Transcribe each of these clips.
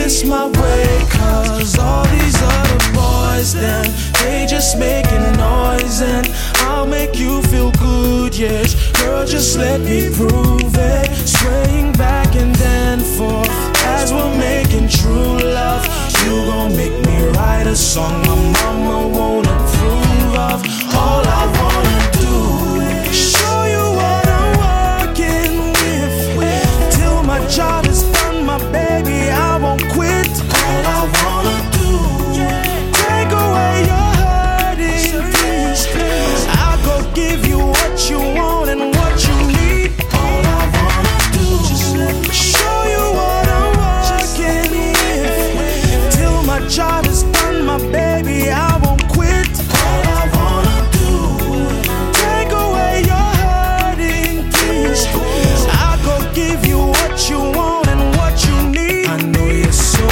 this my way, cause all these other boys, then they just making noise, and I'll make you feel good, yes. Girl, just let me prove it. Swaying back and then forth as we're making true love. You gon' make me write a song my mama won't approve of. All I wanna do is show you what I'm working with. Till my job is done, my baby, I won't quit. All I wanna do, take away your hurting, please. I'll go give you what you want and what you need. All I wanna do, show you what I'm working with. Till my job is done, my baby, I won't quit. All I wanna do, take away your hurting, please. I'll go give you what you want and what you need. I know you're so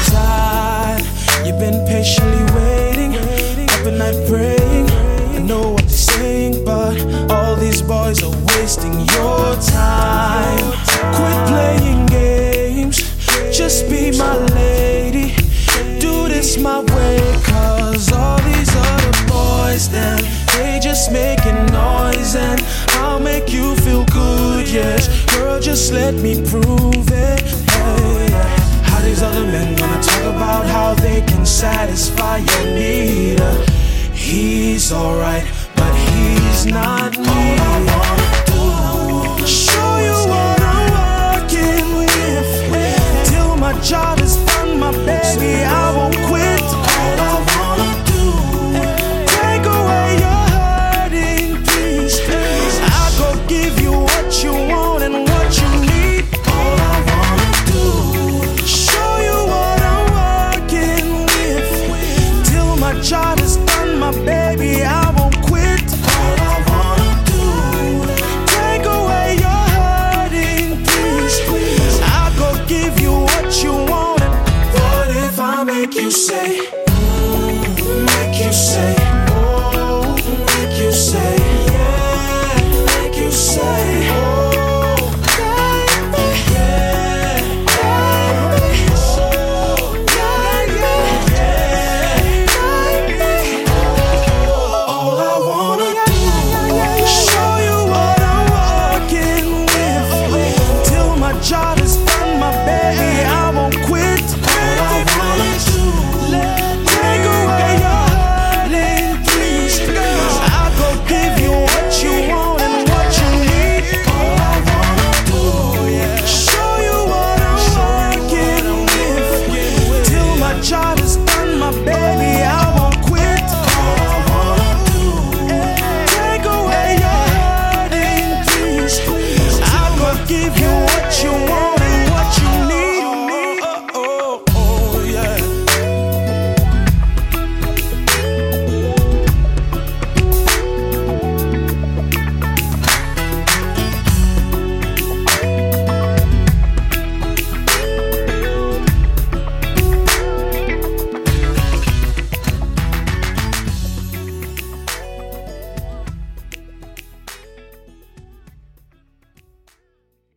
tired, you've been patiently waiting, up at night praying. I know what they're saying, but all these boys are wasting your time. Quit playing games, just be my lady. Do this my way, cause all these other boys, then they just making noise, and I'll make you feel good, yes. Girl, just let me prove it. Hey, how these other men gonna talk about how they can satisfy your need? He's alright, but he's not me. All I wanna do, show you what I'm working with. Till my job is done, my baby, I won't quit. All I wanna do, take away your hurting, please. I'll go give you what you want and what you need. All I wanna do, show you what I'm working with. Till my job is done, my baby, I won't quit. All I wanna do, take away your hurting, please. I'll go give you what you want. What if I make you say